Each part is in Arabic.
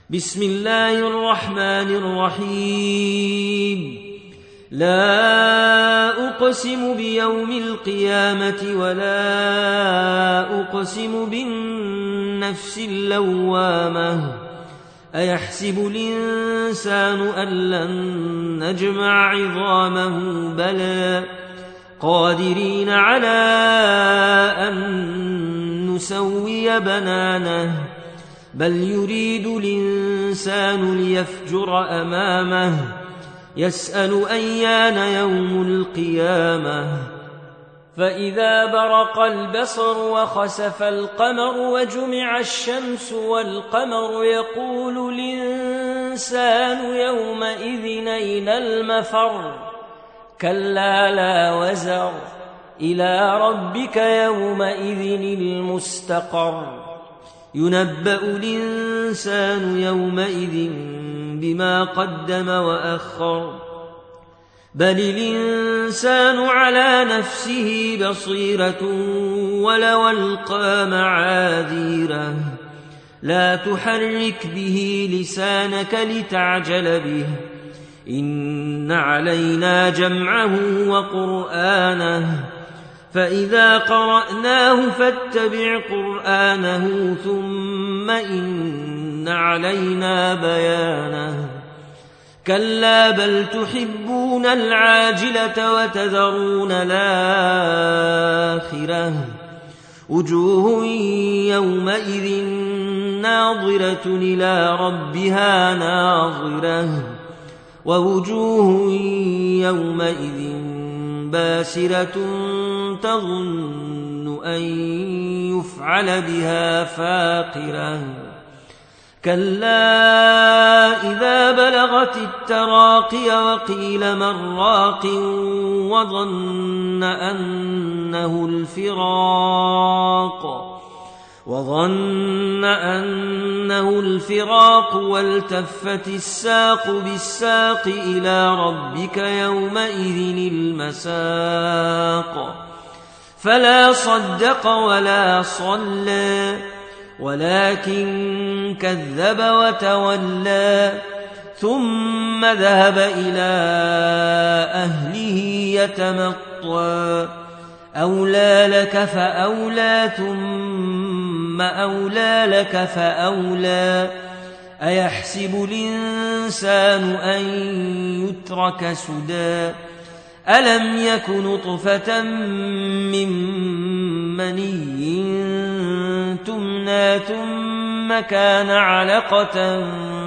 بسم الله الرحمن الرحيم. لا أقسم بيوم القيامة ولا أقسم بالنفس اللوامة أيحسب الإنسان أن لن نجمع عظامه بلى قادرين على أن نسوي بنانه بل يريد الإنسان ليفجر أمامه يسأل أيان يوم القيامة فإذا برق البصر وخسف القمر وجمع الشمس والقمر يقول الإنسان يومئذ أين المفر كلا لا وزر إلى ربك يومئذ المستقر ينبأ الإنسان يومئذ بما قدم وأخر بل الإنسان على نفسه بصيرة ولو ألقى معاذيره لا تحرك به لسانك لتعجل به إن علينا جمعه وقرآنه فإذا قرأناه فاتبع قرآنه ثم إن علينا بيانه كلا بل تحبون العاجلة وتذرون الآخرة وجوه يومئذ ناظرة إلى ربها ناظرة ووجوه يومئذ باسرة تظن أن يفعل بها فاقرة كلا إذا بلغت التراقي وقيل من راق وظن أنه الفراق والتفت الساق بالساق إلى ربك يومئذ المساق فلا صدق ولا صلى ولكن كذب وتولى ثم ذهب إلى أهله يتمطى أولى لك فأولى ثم أولى لك فأولى أيحسب الإنسان أن يترك سدى ألم يك نطفة من مني تمنى ثم كان علقة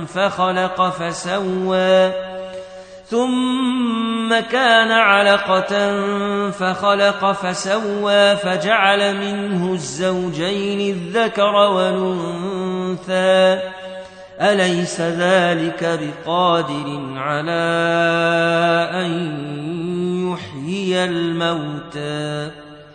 فخلق فسوى فجعل منه الزوجين الذكر والأنثى أليس ذلك بقادر على أن يحيي الموتى